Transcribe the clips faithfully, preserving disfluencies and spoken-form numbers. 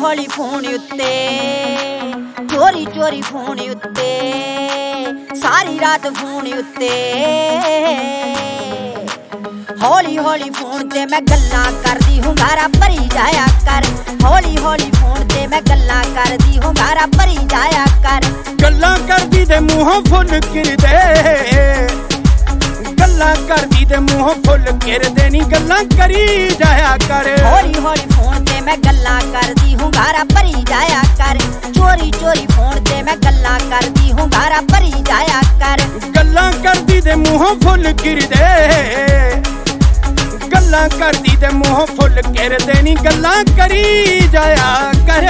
हौली फोन उत्ते चोरी चोरी फोन उत्ते सारी रात फोन उत्ते हौली हौली फोन ते मैं गल्लां करदी हूं गारा भरी जाया कर हौली हौली फोन ते मैं गल्लां करदी हूं गारा भरी जाया कर गल्लां करदी ते मूंहों फुल किरदे गल्लां करदी ते मूंहों फुल किरदे नी गल्लां करी जाया कर हौली हौली फोन ते मैं गल्लां करदी हूं गारा भरी जाया कर चोरी चोरी फोन ते मैं गल्लां करदी हूं गारा भरी जाया कर गल्लां करदी ते मूंहों फुल किरदे गल्लां करदी ते मूंहों फुल किरदे नी गल्लां करी जाया कर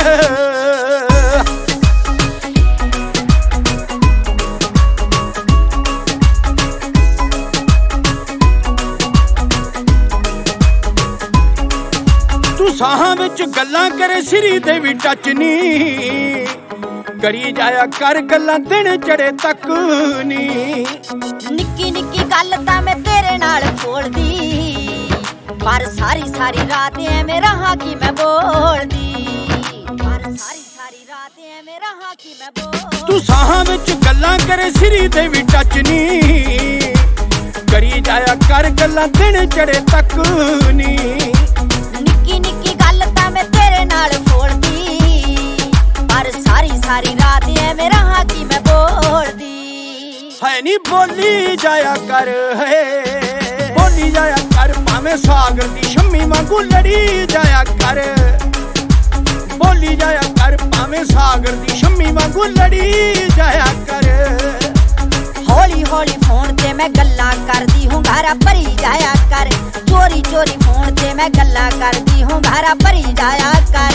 तू साहां विच गल्लां करे सिरी ते भी टच नी करी जाया कर गल्लां दिन चढ़े तक नी निक्की निक्की गल तां मैं तेरे नाल बोलदी पर सारी सारी रात ऐवें रहा कि मैं बोलदी पर सारी सारी रात ऐवें रहा कि मैं बोल तू साहां विच गल्लां करे सिरी ते भी टच नी करी जाया कर गल्लां दिन चढ़े तक नी निक्की निक्की गल तां मैं तेरे नाल बोलदी पर सारी सारी रात ऐवें रहा कि मैं बोलदी है नी बोली जाया कर है बोली जाया कर भावें सागर दी शम्मी वांगू लड़ी जाया कर बोली जाया कर भावें सागर दी शम्मी वांगू लड़ी जाया कर हौली हौली फोन ते मैं गल्लां करदी हूं गारा भरी जाया कर चोरी चोरी फोन ते मैं गल्लां करदी हूं गारा भरी जाया कर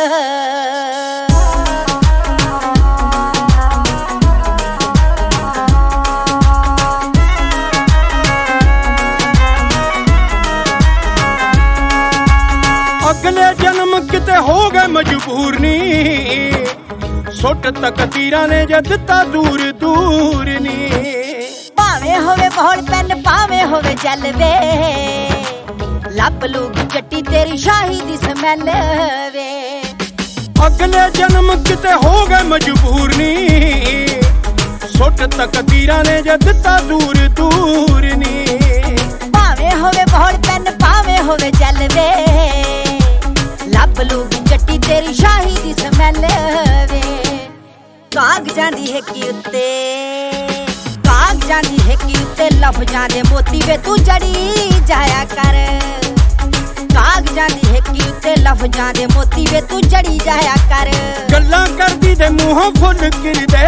अगले जन्म किते हो गए मजबूर नी सुट तकदीरां ने जे दिता दूर दूर नी भावें होवे बहल पेन भावें होवे जलवे लब लूगी चट्टी तेरी शाही दी स्मैल वे अगले जन्म किते हो गए मजबूर नी सुट तकदीरां ने जे दिता दूर दूर नी भावें होवे बहल पेन भावें होवे जलवे लब लूगी चट्टी तेरी शाही दी स्मैल वे कागजां दी हिक्की उत्ते कागजां दी हिक्की उत्ते लफजां दे मोती वे तू जड़ी जाया कर कागजां दी हिक्की उत्ते लफजां दे मोती वे तू जड़ी जाया कर गल्लां करदी ते मूंहों फुल किरदे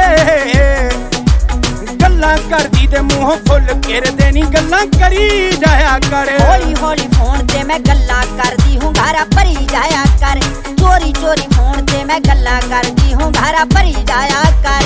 गल्लां करदी ते मूंहों फुल किरदे नी गल्लां करी जाया कर हौली हौली फोन ते मैं गल्लां करदी हूं गारा भरी जाया कर चोरी चोरी फोन ते मैं गल्लां करदी हूं गारा भरी जाया कर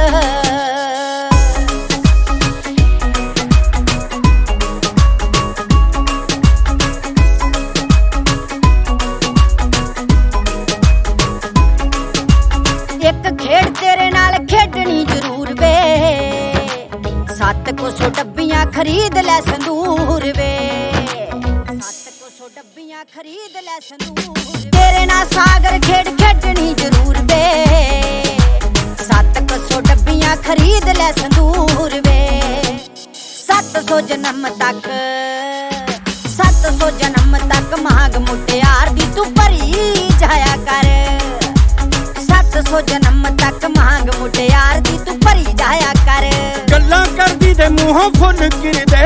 एक खेड तेरे नाल खेडनी जरूर वे सत्त को सौ डब्बियां खरीद ले संदूर वे सत्त को सौ डब्बियां खरीद ले संदूर तेरे नाल सागर खेड खेडनी जरूर वे सत्त को सौ डब्बियां खरीद ले संदूर वे सत्त सौ जन्म तक सत्त सौ जन्म तक मांग मुटियार दी तू भरी जाया कर सत्त सौ जन्म तक मांग मुटियार दी तू भरी जाया कर गल्लां करदी ते मूंहों फुल किरदे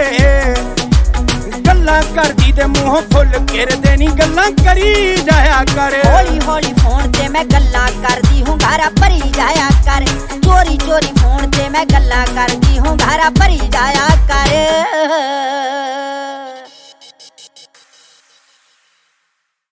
गल्लां करदी ते मूंहों फुल किरदे नी गल्लां करी जाया कर हौली हौली फोन ते मैं गल्लां करदी हूं गारा भरी जाया कर चोरी चोरी फोन ते मैं गल्लां करदी हूं गारा भरी जाया कर